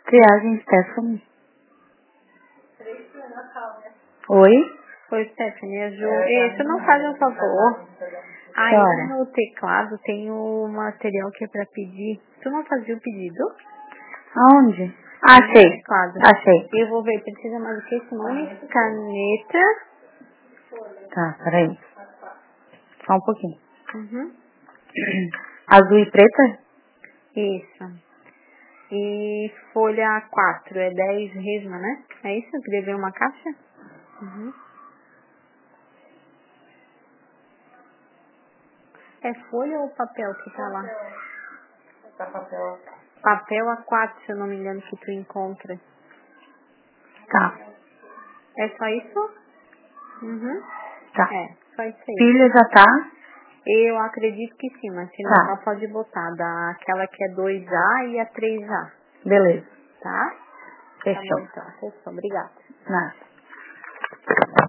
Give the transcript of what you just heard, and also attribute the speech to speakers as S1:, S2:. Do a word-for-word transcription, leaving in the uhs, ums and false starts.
S1: Triagem Stephanie. Oi?
S2: Oi, Stephanie, ajuda. Você não faz um favor? Aí
S1: Chora.
S2: no teclado tem o material que é pra pedir. Tu não fazia o pedido?
S1: Aonde?
S2: Aí no
S1: Achei.
S2: teclado.
S1: Achei.
S2: Eu vou ver, precisa mais do que esse nome? Caneta.
S1: Tá, peraí. Só um pouquinho.
S2: Uhum.
S1: Azul e preta?
S2: Isso. E folha A quatro, é dez resma, né? É isso? Que deve uma caixa? Uhum. É folha ou papel que tá lá?
S3: Tá papel.
S2: Papel A quatro, se eu não me engano, que tu encontra.
S1: Tá.
S2: É só isso? Uhum.
S1: Tá.
S2: É, só isso aí.
S1: Pilha já tá?
S2: Eu acredito que sim, mas se não
S1: Tá.
S2: tá, pode botar. Da, aquela que é dois A e a três A,
S1: Beleza.
S2: tá? Tá bom
S1: Fechou.
S2: então. Fechou. Obrigada.
S1: Nada.